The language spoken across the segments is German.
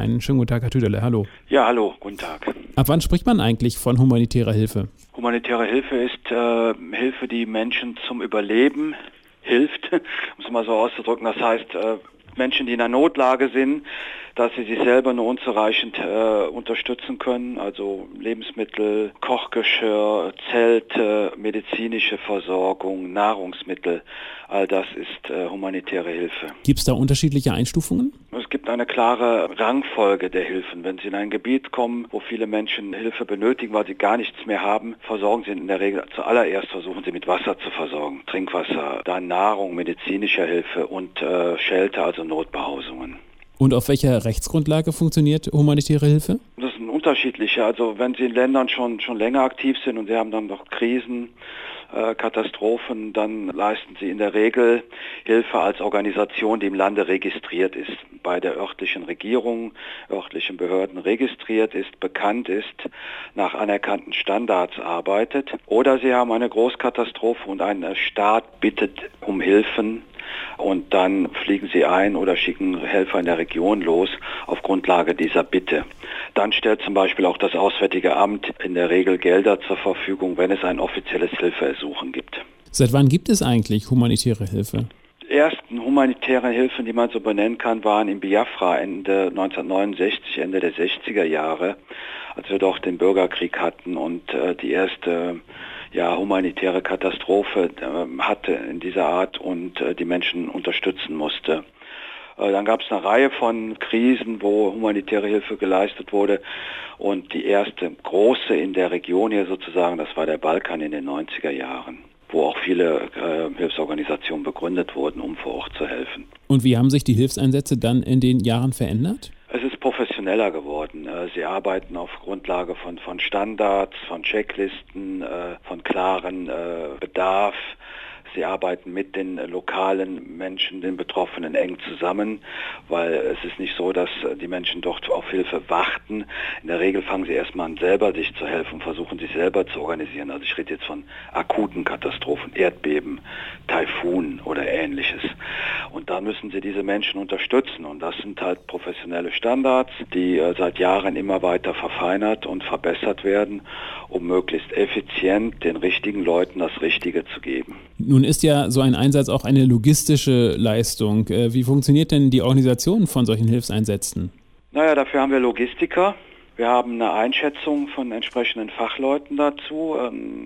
Einen schönen guten Tag, Herr Tüderle. Hallo. Ja, hallo, guten Tag. Ab wann spricht man eigentlich von humanitärer Hilfe? Humanitäre Hilfe ist Hilfe, die Menschen zum Überleben hilft, um es mal so auszudrücken. Das heißt, Menschen, die in einer Notlage sind, dass sie sich selber nur unzureichend unterstützen können, also Lebensmittel, Kochgeschirr, Zelte, medizinische Versorgung, Nahrungsmittel, all das ist humanitäre Hilfe. Gibt es da unterschiedliche Einstufungen? Es gibt eine klare Rangfolge der Hilfen. Wenn Sie in ein Gebiet kommen, wo viele Menschen Hilfe benötigen, weil sie gar nichts mehr haben, versorgen Sie in der Regel zuallererst, versuchen Sie mit Wasser zu versorgen, Trinkwasser, dann Nahrung, medizinischer Hilfe und Shelter, also Notbehausungen. Und auf welcher Rechtsgrundlage funktioniert humanitäre Hilfe? Das sind unterschiedliche. Also wenn Sie in Ländern schon länger aktiv sind und Sie haben dann noch Krisen, Katastrophen, dann leisten Sie in der Regel Hilfe als Organisation, die im Lande registriert ist, bei der örtlichen Regierung, örtlichen Behörden registriert ist, bekannt ist, nach anerkannten Standards arbeitet. Oder Sie haben eine Großkatastrophe und ein Staat bittet um Hilfen. Und dann fliegen sie ein oder schicken Helfer in der Region los auf Grundlage dieser Bitte. Dann stellt zum Beispiel auch das Auswärtige Amt in der Regel Gelder zur Verfügung, wenn es ein offizielles Hilfeersuchen gibt. Seit wann gibt es eigentlich humanitäre Hilfe? Die ersten humanitären Hilfen, die man so benennen kann, waren in Biafra Ende 1969, Ende der 60er Jahre, als wir doch den Bürgerkrieg hatten und die erste humanitäre Katastrophe hatte in dieser Art und die Menschen unterstützen musste. Dann gab es eine Reihe von Krisen, wo humanitäre Hilfe geleistet wurde und die erste große in der Region hier sozusagen, das war der Balkan in den 90er Jahren, wo auch viele Hilfsorganisationen begründet wurden, um vor Ort zu helfen. Und wie haben sich die Hilfseinsätze dann in den Jahren verändert? Es ist professioneller geworden. Sie arbeiten auf Grundlage von Standards, von Checklisten, von klaren Bedarf. Sie arbeiten mit den lokalen Menschen, den Betroffenen eng zusammen, weil es ist nicht so, dass die Menschen dort auf Hilfe warten. In der Regel fangen sie erstmal an, selber sich zu helfen, versuchen sich selber zu organisieren. Also ich rede jetzt von akuten Katastrophen, Erdbeben, Taifun oder Ähnliches. Und da müssen sie diese Menschen unterstützen. Und das sind halt professionelle Standards, die seit Jahren immer weiter verfeinert und verbessert werden, um möglichst effizient den richtigen Leuten das Richtige zu geben. Nun ist ja so ein Einsatz auch eine logistische Leistung. Wie funktioniert denn die Organisation von solchen Hilfseinsätzen? Naja, dafür haben wir Logistiker. Wir haben eine Einschätzung von entsprechenden Fachleuten dazu.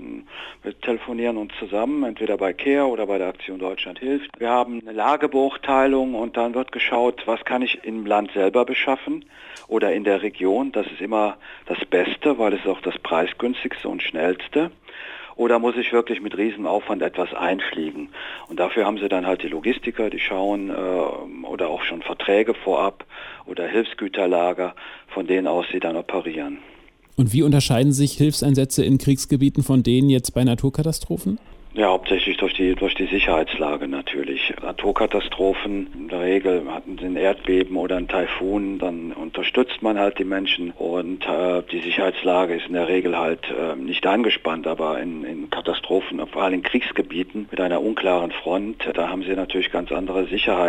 Wir telefonieren uns zusammen, entweder bei CARE oder bei der Aktion Deutschland hilft. Wir haben eine Lagebeurteilung und dann wird geschaut, was kann ich im Land selber beschaffen oder in der Region. Das ist immer das Beste, weil es auch das preisgünstigste und schnellste. Oder muss ich wirklich mit Riesenaufwand etwas einfliegen? Und dafür haben sie dann halt die Logistiker, die schauen oder auch schon Verträge vorab oder Hilfsgüterlager, von denen aus sie dann operieren. Und wie unterscheiden sich Hilfseinsätze in Kriegsgebieten von denen jetzt bei Naturkatastrophen? Ja, hauptsächlich durch die Sicherheitslage natürlich. Naturkatastrophen, in der Regel hatten sie ein Erdbeben oder ein Taifun, dann unterstützt man halt die Menschen und die Sicherheitslage ist in der Regel halt nicht angespannt, aber in Katastrophen, vor allem in Kriegsgebieten mit einer unklaren Front, da haben sie natürlich ganz andere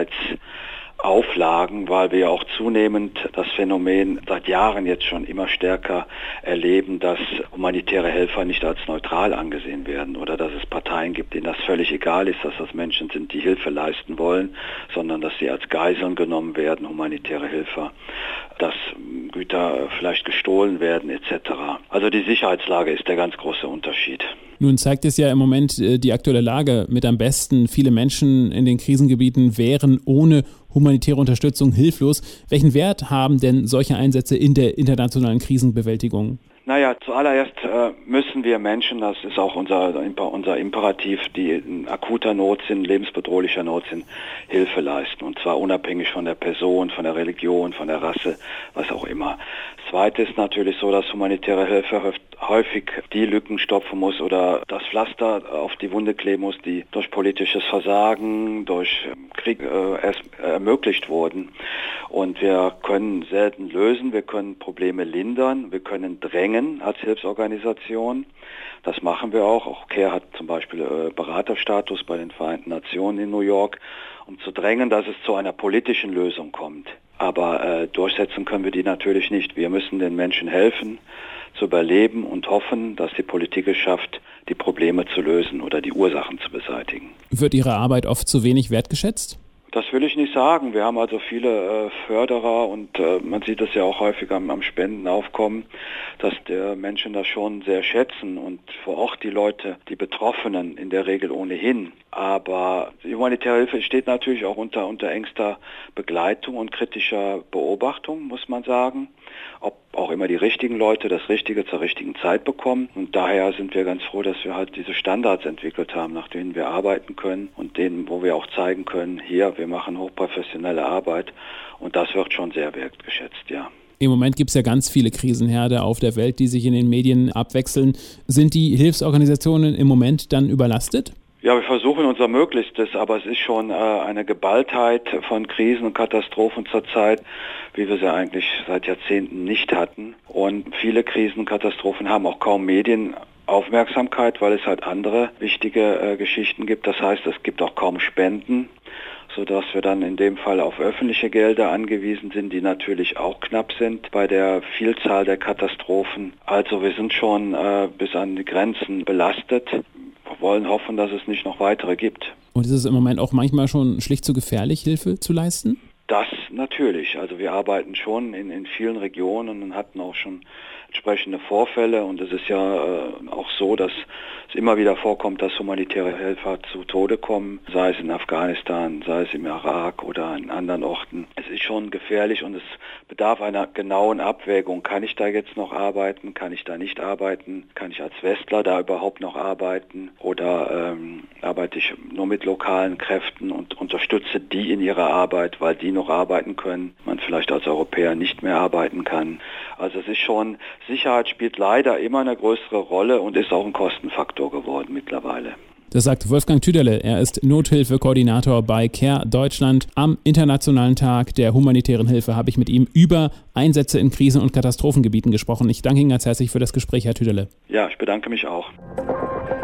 Sicherheitsauflagen, weil wir ja auch zunehmend das Phänomen seit Jahren jetzt schon immer stärker erleben, dass humanitäre Helfer nicht als neutral angesehen werden oder dass es Parteien gibt, denen das völlig egal ist, dass das Menschen sind, die Hilfe leisten wollen, sondern dass sie als Geiseln genommen werden, humanitäre Helfer, dass Güter vielleicht gestohlen werden etc. Also die Sicherheitslage ist der ganz große Unterschied. Nun zeigt es ja im Moment die aktuelle Lage mit am besten. Viele Menschen in den Krisengebieten wären ohne humanitäre Unterstützung hilflos. Welchen Wert haben denn solche Einsätze in der internationalen Krisenbewältigung? Naja, zuallererst müssen wir Menschen, das ist auch unser Imperativ, die in akuter Not sind, lebensbedrohlicher Not sind, Hilfe leisten. Und zwar unabhängig von der Person, von der Religion, von der Rasse, was auch immer. Das Zweite ist natürlich so, dass humanitäre Hilfe häufig die Lücken stopfen muss oder das Pflaster auf die Wunde kleben muss, die durch politisches Versagen, durch Krieg erst ermöglicht wurden. Und wir können selten lösen, wir können Probleme lindern, wir können drängen als Hilfsorganisation. Das machen wir auch. Auch CARE hat zum Beispiel Beraterstatus bei den Vereinten Nationen in New York. um zu drängen, dass es zu einer politischen Lösung kommt. Aber durchsetzen können wir die natürlich nicht. Wir müssen den Menschen helfen, zu überleben und hoffen, dass die Politik es schafft, die Probleme zu lösen oder die Ursachen zu beseitigen. Wird Ihre Arbeit oft zu wenig wertgeschätzt? Das will ich nicht sagen. Wir haben also viele Förderer und man sieht es ja auch häufig am Spendenaufkommen, dass die Menschen das schon sehr schätzen und vor Ort die Leute, die Betroffenen in der Regel ohnehin. Aber die humanitäre Hilfe steht natürlich auch unter engster Begleitung und kritischer Beobachtung, muss man sagen. Ob auch immer die richtigen Leute das Richtige zur richtigen Zeit bekommen. Und daher sind wir ganz froh, dass wir halt diese Standards entwickelt haben, nach denen wir arbeiten können und denen, wo wir auch zeigen können, hier, wir machen hochprofessionelle Arbeit. Und das wird schon sehr wertgeschätzt, ja. Im Moment gibt es ja ganz viele Krisenherde auf der Welt, die sich in den Medien abwechseln. Sind die Hilfsorganisationen im Moment dann überlastet? Ja, wir versuchen unser Möglichstes, aber es ist schon eine Geballtheit von Krisen und Katastrophen zurzeit, wie wir sie eigentlich seit Jahrzehnten nicht hatten. Und viele Krisen und Katastrophen haben auch kaum Medienaufmerksamkeit, weil es halt andere wichtige Geschichten gibt. Das heißt, es gibt auch kaum Spenden, sodass wir dann in dem Fall auf öffentliche Gelder angewiesen sind, die natürlich auch knapp sind bei der Vielzahl der Katastrophen. Also wir sind schon bis an die Grenzen belastet. Wir wollen hoffen, dass es nicht noch weitere gibt. Und ist es im Moment auch manchmal schon schlicht zu gefährlich, Hilfe zu leisten? Das natürlich. Also wir arbeiten schon in vielen Regionen und hatten auch schon entsprechende Vorfälle. Und es ist ja auch so, dass es immer wieder vorkommt, dass humanitäre Helfer zu Tode kommen, sei es in Afghanistan, sei es im Irak oder an anderen Orten. Es ist schon gefährlich und es bedarf einer genauen Abwägung. Kann ich da jetzt noch arbeiten? Kann ich da nicht arbeiten? Kann ich als Westler da überhaupt noch arbeiten? Oder arbeite ich nur mit lokalen Kräften und unterstütze die in ihrer Arbeit, weil die noch arbeiten können, man vielleicht als Europäer nicht mehr arbeiten kann. Also es ist schon, Sicherheit spielt leider immer eine größere Rolle und ist auch ein Kostenfaktor geworden mittlerweile. Das sagt Wolfgang Tüderle. Er ist Nothilfekoordinator bei CARE Deutschland. Am Internationalen Tag der humanitären Hilfe habe ich mit ihm über Einsätze in Krisen- und Katastrophengebieten gesprochen. Ich danke Ihnen ganz herzlich für das Gespräch, Herr Tüderle. Ja, ich bedanke mich auch.